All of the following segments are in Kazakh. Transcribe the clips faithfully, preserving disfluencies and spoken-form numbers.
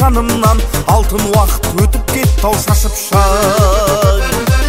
жанымнан, алтын уақыт өтіп кетті ау шашып шаң.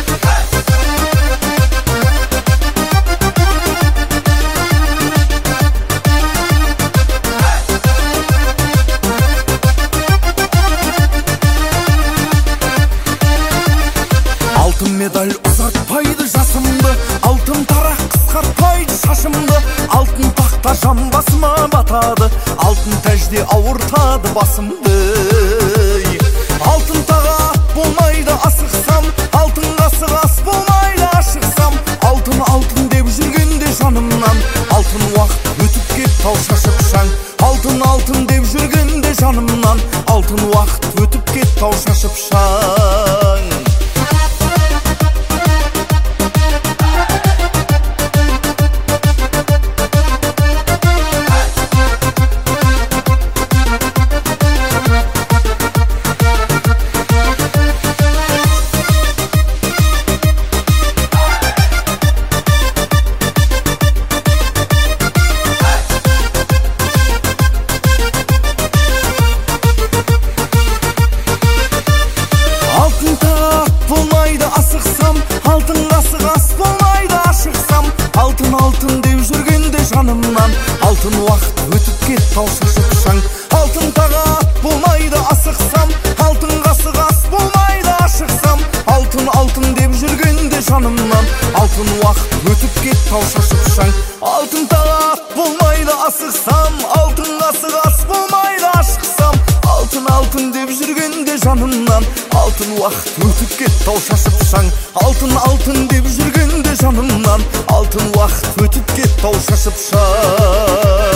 Алтын медаль ұзартпайды жасымды, алтын тарақ қысқартпайды шашымды, алтын тақта жамбасыма батады, алтын тәжде ауыртады басымды. Алтын таға болмайды асықсам, алтын қасық ас болмайды ашықсам, алтын алтын деп жүргенде жанымнан, алтын уақыт өтіп кетті ау шашып шаң. Алтын алтын деп жүргенде жанымнан, алтын уақыт өтіп кетті ау шашып шаң. Алтын қасық ас болмайды ашықсам, алтын алтын деп жүргенде жанымнан, алтын уақыт өтіп кетті ау шашып шаң. Алтын таға болмайды асықсам, алтын қасық ас болмайды ашықсам, алтын алтын деп жүргенде жанымнан, алтын уақыт өтіп кетті ау шашып шаң. Алтын таға болмайды асықсам, алтын қасық ас болмайды ашықсам, алтын алтын деп жүргенде жанымнан, алтын уақыт өтіп кетті ау шашып шаң. Алтын алтын деп жүргенде жанымнан, алтын уақыт өтіп кетті ау шашып шаң.